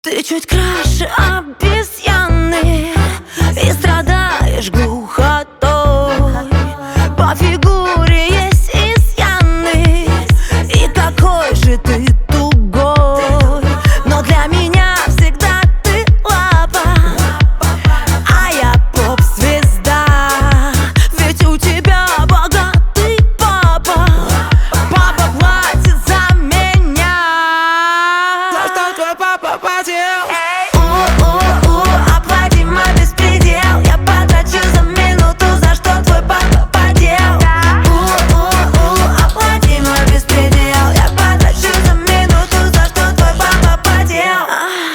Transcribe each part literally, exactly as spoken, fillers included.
Ты чуть краше обезьяны и страдаешь глухотой. По фигуре есть изъяны, и какой же ты тугой. Но для меня всегда ты лапа, а я поп-звезда. Ведь у тебя богатый папа. Папа платит за меня. За что твой папа потел? У-у-у, оплати мой беспредел. Я потрачу за минуту, за что твой папа потел. У-у-у, оплати мой беспредел. Я потрачу за минуту, за что твой папа потел.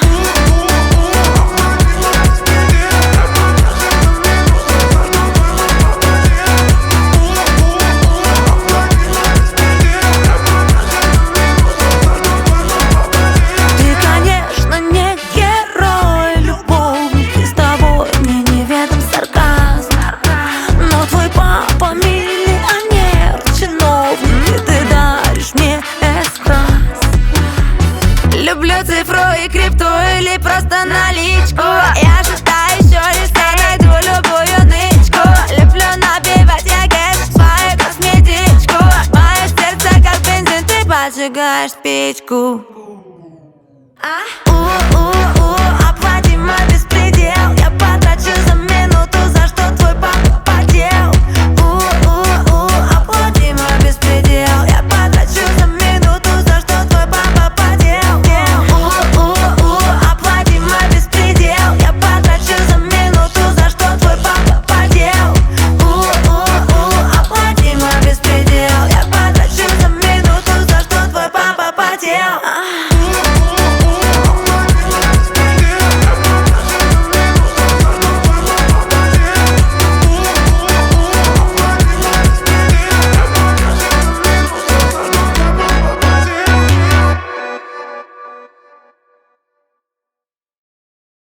Ты, конечно, не герой, любовник, и с тобой мне неведом сарказм. Но твой папа миллионер, чиновник, и ты даришь мне эскрас. Люблю цифру и крипту или просто наличку. Я считаю, еще листа, найду любую нычку. Люблю набивать я кэш в свою косметичку. Мое сердце как бензин, ты поджигаешь спичку. А?